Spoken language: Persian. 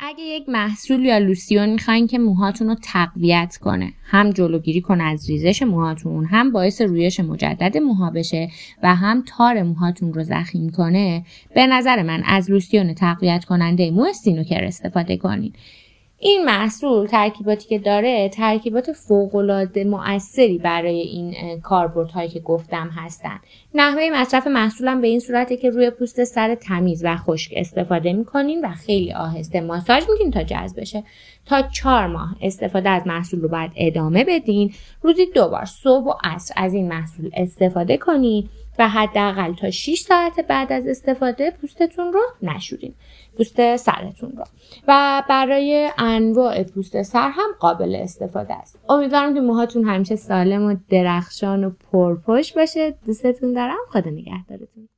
اگه یک محصول یا لوسیون میخواین که موهاتون رو تقویت کنه، هم جلوگیری کنه از ریزش موهاتون، هم باعث رویش مجدد موها بشه و هم تار موهاتون رو ضخیم کنه، به نظر من از لوسیون تقویت کننده مو استینوکر استفاده کنین. این محصول ترکیباتی که داره ترکیبات فوق‌العاده مؤثری برای این کاربردهایی که گفتم هستن. نحوه مصرف محصولم به این صورته که روی پوست سر تمیز و خشک استفاده میکنین و خیلی آهسته ماساژ میدین تا جذب بشه. تا 4 ماه استفاده از محصول رو باید ادامه بدین. روزی 2 بار صبح و عصر از این محصول استفاده کنین و حداقل تا 6 ساعت بعد از استفاده پوستتون رو نشورین، پوست سرتون رو. و برای انواع پوست سر هم قابل استفاده است. امیدوارم که موهاتون همیشه سالم و درخشان و پرپشت باشه. دوستتون دارم. خدا نگهدارتون.